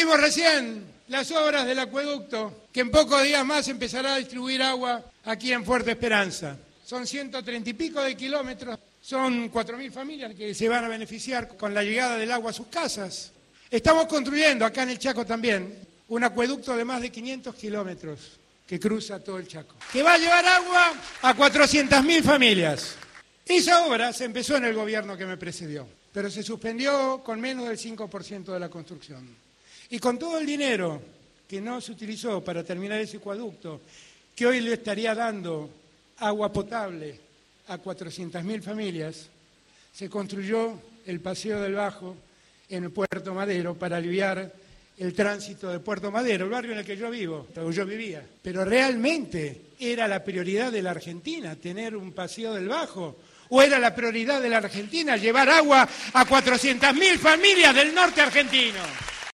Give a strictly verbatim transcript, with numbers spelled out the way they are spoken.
vimos recién las obras del acueducto, que en pocos días más empezará a distribuir agua aquí en Fuerte Esperanza. Son ciento treinta y pico de kilómetros, son cuatro mil familias que se van a beneficiar con la llegada del agua a sus casas. Estamos construyendo acá en el Chaco también un acueducto de más de quinientos kilómetros que cruza todo el Chaco, que va a llevar agua a cuatrocientas mil familias. Esa obra se empezó en el gobierno que me precedió, pero se suspendió con menos del cinco por ciento de la construcción. Y con todo el dinero que no se utilizó para terminar ese acueducto, que hoy le estaría dando agua potable a cuatrocientas mil familias, se construyó el Paseo del Bajo en el Puerto Madero para aliviar el tránsito de Puerto Madero, el barrio en el que yo vivo, o yo vivía. Pero realmente era la prioridad de la Argentina tener un Paseo del Bajo, o era la prioridad de la Argentina llevar agua a cuatrocientas mil familias del norte argentino.